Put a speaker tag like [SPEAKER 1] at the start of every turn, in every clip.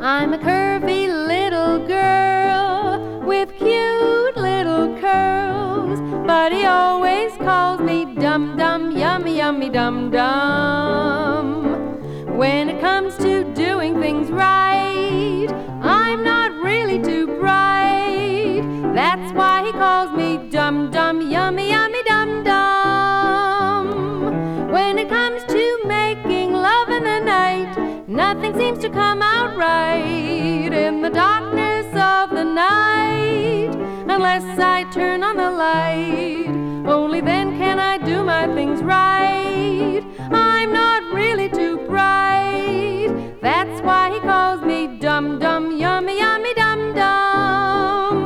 [SPEAKER 1] I'm a curvy little girl with cute little curls, but he always calls me dum-dum, yummy, yummy, dum-dum. When it comes to doing things right, I'm not really too bright. That's why he calls me dum-dum, yummy, yummy, dum-dum. When it comes to making love in the night, nothing seems to come out right in the darkness of the night, unless I turn on the light. Only then can I do my things right. I'm not really too bright. That's why he calls me dum-dum, yummy, yummy, dum-dum.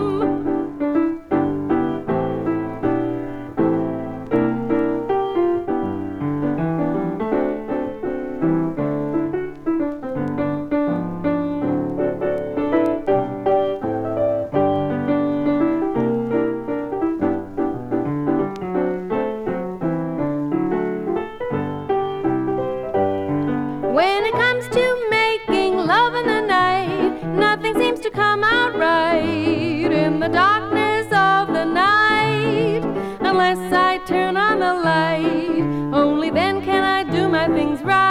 [SPEAKER 1] When it comes to making love in the night, nothing seems to come out right in the darkness of the night, unless I turn on the light. Only then can I do my things right.